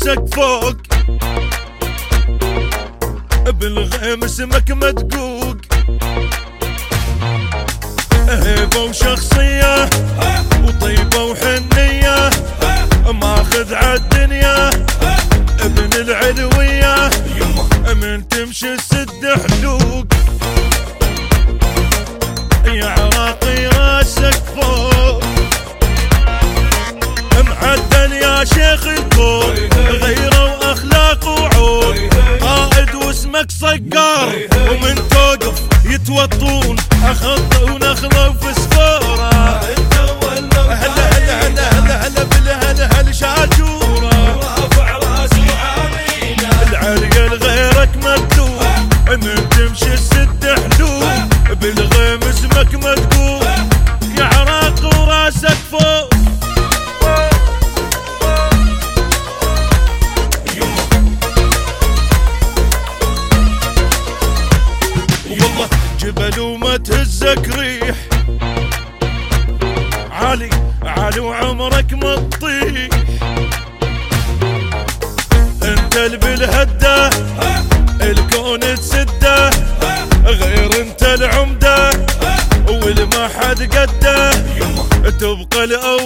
راسك فوق، بالغيم اسمك مدقوق، هيبة وشخصية وطيبة وحنية، ماخذ عالدنيا ابن العلوية، من تمشي السد حلوق، يا عراقي راسك فوق، معدل يا شيخ الكون، غيره واخلاق وعود، قائد واسمك صقار، ومن توقف يتوطون اخض ونخله وفسفوره، هلا هلا هلا هلا هلا بالهلا هل شاجوره، رافع راسه وعامينه، العريل غيرك مكتوب، من تمشي السد حلوب، بالغيم اسمك مدقوق، يا عراق وراسك فوق. والله جبل وما تهزك ريح، عالي عالي وعمرك ما تطيح، انت اللي بالهده الكون تسده، غير انت العمده والما حد قده، تبقى الاول